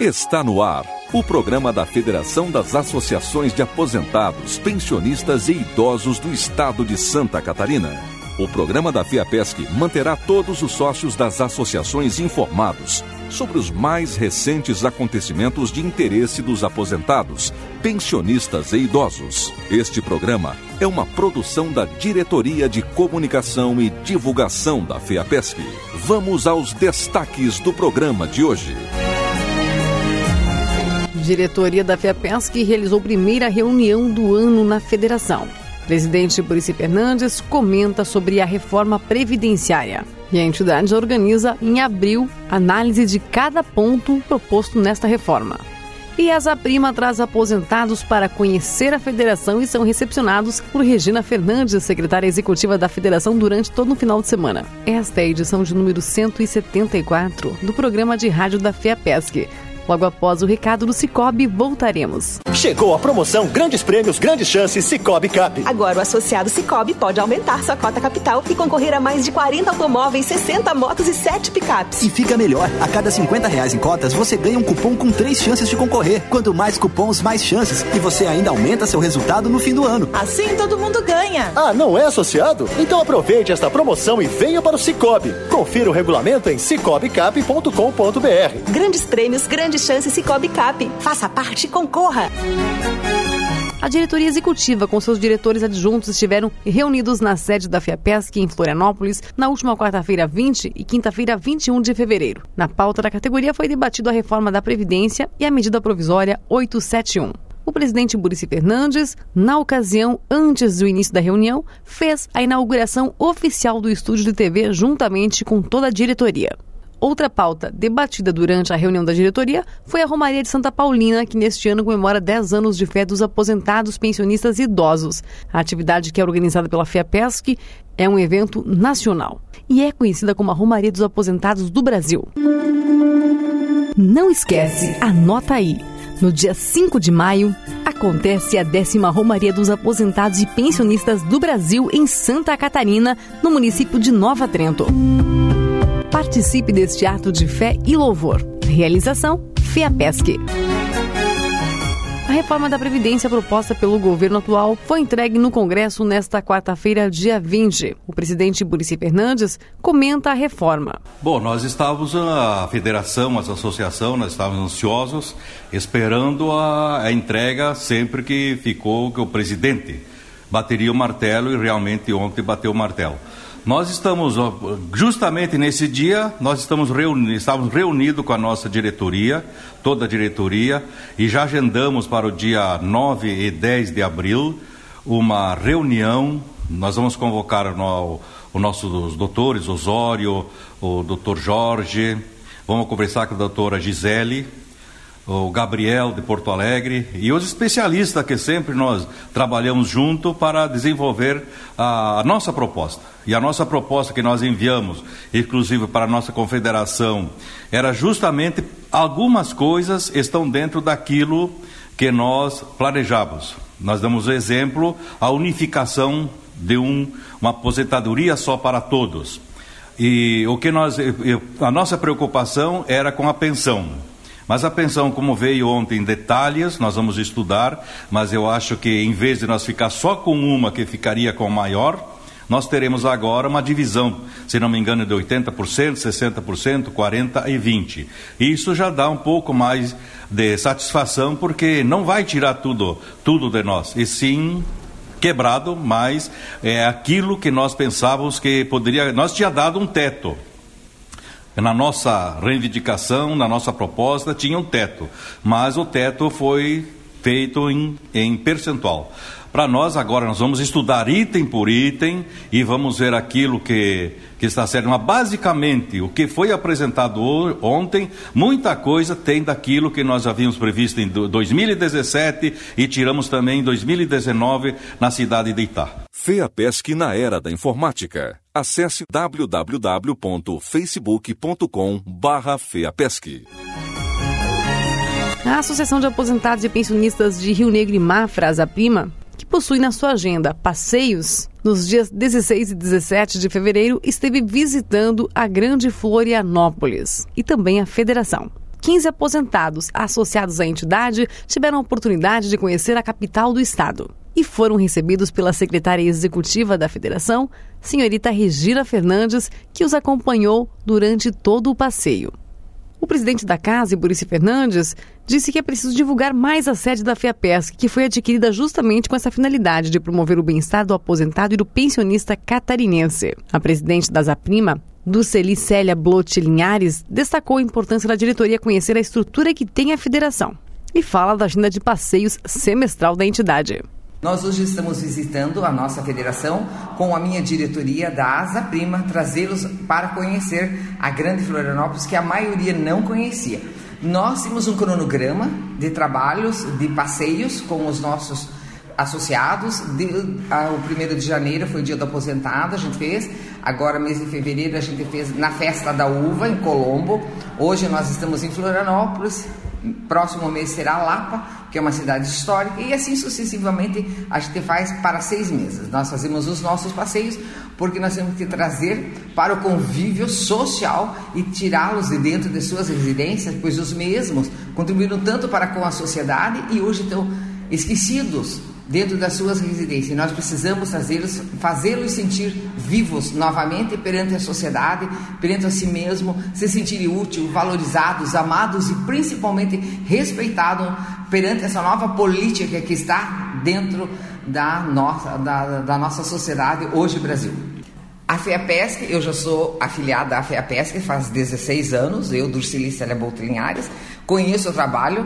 Está no ar o programa da Federação das Associações de Aposentados, Pensionistas e Idosos do Estado de Santa Catarina. O programa da FEAPESC manterá todos os sócios das associações informados sobre os mais recentes acontecimentos de interesse dos aposentados, pensionistas e idosos. Este programa é uma produção da Diretoria de Comunicação e Divulgação da FEAPESC. Vamos aos destaques do programa de hoje. Diretoria da FEAPESC realizou primeira reunião do ano na federação. Presidente Buricy Fernandes comenta sobre a reforma previdenciária. E a entidade organiza, em abril, análise de cada ponto proposto nesta reforma. E a Asaprima traz aposentados para conhecer a federação e são recepcionados por Regina Fernandes, secretária executiva da federação, durante todo o final de semana. Esta é a edição de número 174 do programa de rádio da FEAPESC. Logo após o recado do Cicobi, voltaremos. Chegou a promoção Grandes Prêmios, Grandes Chances Cicobi Cap. Agora o associado Cicobi pode aumentar sua cota capital e concorrer a mais de 40 automóveis, 60 motos e 7 picapes. E fica melhor, a cada R$50 em cotas você ganha um cupom com 3 chances de concorrer. Quanto mais cupons, mais chances. E você ainda aumenta seu resultado no fim do ano. Assim todo mundo ganha. Ah, não é associado? Então aproveite esta promoção e venha para o Cicobi. Confira o regulamento em cicobicap.com.br. Grandes Prêmios, Grandes Chances Cicobi Cap. Faça parte e concorra. A diretoria executiva com seus diretores adjuntos estiveram reunidos na sede da FEAPESC em Florianópolis na última quarta-feira 20 e quinta-feira 21 de fevereiro. Na pauta da categoria foi debatido a reforma da Previdência e a medida provisória 871. O presidente Buricy Fernandes, na ocasião, antes do início da reunião, fez a inauguração oficial do estúdio de TV juntamente com toda a diretoria. Outra pauta debatida durante a reunião da diretoria foi a Romaria de Santa Paulina, que neste ano comemora 10 anos de fé dos aposentados, pensionistas e idosos. A atividade, que é organizada pela FEAPESC, é um evento nacional e é conhecida como a Romaria dos Aposentados do Brasil. Não esquece, anota aí. No dia 5 de maio, acontece a 10ª Romaria dos Aposentados e Pensionistas do Brasil em Santa Catarina, no município de Nova Trento. Participe deste ato de fé e louvor. Realização FEAPESC. A reforma da Previdência proposta pelo governo atual foi entregue no Congresso nesta quarta-feira, dia 20. O presidente Buricy Fernandes comenta a reforma. Bom, nós estávamos, a federação, a associação, nós estávamos ansiosos, esperando a entrega sempre que o presidente bateria o martelo, e realmente ontem bateu o martelo. Nós estamos, justamente nesse dia, estávamos reunidos com a nossa diretoria, toda a diretoria, e já agendamos para o dia 9 e 10 de abril uma reunião. Nós vamos convocar os nossos doutores, Osório, o doutor Jorge, vamos conversar com a doutora Gisele, o Gabriel de Porto Alegre e os especialistas que sempre nós trabalhamos junto para desenvolver a nossa proposta. E a nossa proposta que nós enviamos, inclusive para a nossa confederação, era justamente algumas coisas estão dentro daquilo que nós planejamos. Nós damos o exemplo, a unificação de uma aposentadoria só para todos. E a nossa preocupação era com a pensão. Mas a pensão, como veio ontem em detalhes, nós vamos estudar, mas eu acho que em vez de nós ficar só com uma que ficaria com a maior, nós teremos agora uma divisão, se não me engano, de 80%, 60%, 40% e 20%. E isso já dá um pouco mais de satisfação, porque não vai tirar tudo de nós, e sim quebrado, mas é aquilo que nós pensávamos que poderia. Nós tinha dado um teto. Na nossa reivindicação, na nossa proposta, tinha um teto, mas o teto foi feito em percentual. Para nós, agora, nós vamos estudar item por item e vamos ver aquilo que está certo. Mas, basicamente, o que foi apresentado ontem, muita coisa tem daquilo que nós havíamos previsto em 2017 e tiramos também em 2019 na cidade de Itá. FEAPESC na era da informática. Acesse www.facebook.com/FEAPESC. A Associação de Aposentados e Pensionistas de Rio Negro e Mafra, Asaprima, que possui na sua agenda passeios, nos dias 16 e 17 de fevereiro, esteve visitando a Grande Florianópolis e também a Federação. 15 aposentados associados à entidade tiveram a oportunidade de conhecer a capital do estado e foram recebidos pela secretária executiva da federação, senhorita Regina Fernandes, que os acompanhou durante todo o passeio. O presidente da casa, Iburici Fernandes, disse que é preciso divulgar mais a sede da FEAPESC, que foi adquirida justamente com essa finalidade de promover o bem-estar do aposentado e do pensionista catarinense. A presidente da Zaprima, Dulceli Célia Bloch Linhares, destacou a importância da diretoria conhecer a estrutura que tem a federação e fala da agenda de passeios semestral da entidade. Nós hoje estamos visitando a nossa federação com a minha diretoria da Zaprima, trazê-los para conhecer a Grande Florianópolis, que a maioria não conhecia. Nós temos um cronograma de trabalhos, de passeios com os nossos associados. O 1º de janeiro foi o dia do aposentado, a gente fez. Agora, mês de fevereiro, a gente fez na Festa da Uva, em Colombo. Hoje nós estamos em Florianópolis. Próximo mês será Lapa, que é uma cidade histórica, e assim sucessivamente a gente faz para 6 meses. Nós fazemos os nossos passeios porque nós temos que trazer para o convívio social e tirá-los de dentro de suas residências, pois os mesmos contribuíram tanto para com a sociedade e hoje estão esquecidos dentro das suas residências. E nós precisamos fazê-los sentir vivos novamente perante a sociedade, perante a si mesmo, se sentirem úteis, valorizados, amados e principalmente respeitados perante essa nova política que está dentro da nossa sociedade hoje, Brasil. A FEAPESC, eu já sou afiliada à FEAPESC faz 16 anos, eu, Dulceli Célia Bloch Linhares, conheço o trabalho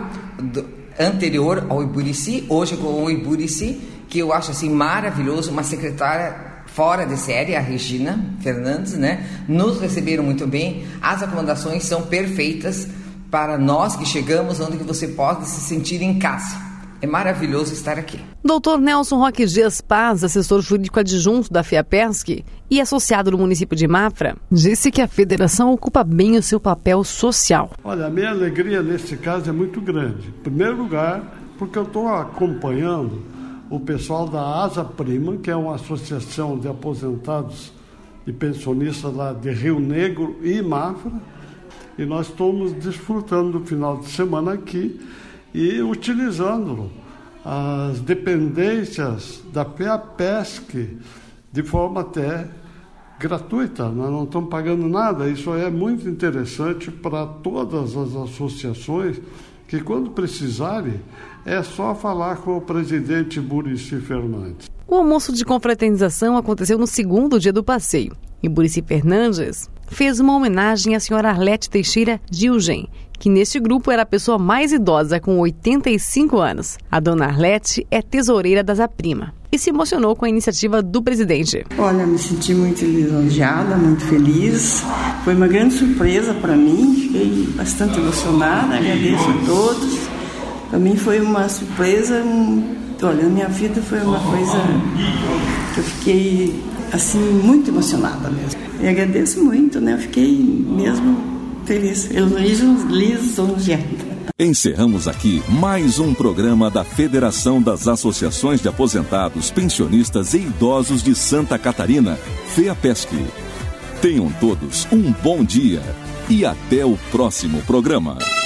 anterior ao Iburici, hoje com o Iburici, que eu acho assim maravilhoso, uma secretária fora de série, a Regina Fernandes, né? Nos receberam muito bem, as acomodações são perfeitas para nós que chegamos, onde que você pode se sentir em casa. É maravilhoso estar aqui. Dr. Nelson Roque Dias Paz, assessor jurídico adjunto da FEAPESC e associado do município de Mafra, disse que a federação ocupa bem o seu papel social. Olha, a minha alegria nesse caso é muito grande. Em primeiro lugar, porque eu estou acompanhando o pessoal da Zaprima, que é uma associação de aposentados e pensionistas lá de Rio Negro e Mafra, e nós estamos desfrutando do final de semana aqui e utilizando as dependências da FEAPESC de forma até gratuita. Nós não estamos pagando nada. Isso é muito interessante para todas as associações, que quando precisarem é só falar com o presidente Iburici Fernandes. O almoço de confraternização aconteceu no 2º dia do passeio. Iburici Fernandes fez uma homenagem à senhora Arlete Teixeira Gilgen, que neste grupo era a pessoa mais idosa, com 85 anos. A dona Arlete é tesoureira da Zaprima e se emocionou com a iniciativa do presidente. Olha, me senti muito lisonjeada, muito feliz. Foi uma grande surpresa para mim, fiquei bastante emocionada, agradeço a todos. Para mim foi uma surpresa, olha, na minha vida foi uma coisa que eu fiquei assim muito emocionada mesmo. E agradeço muito, né? Eu fiquei mesmo feliz, lisonjeada. Encerramos aqui mais um programa da Federação das Associações de Aposentados, Pensionistas e Idosos de Santa Catarina, FEAPESC. Tenham todos um bom dia e até o próximo programa.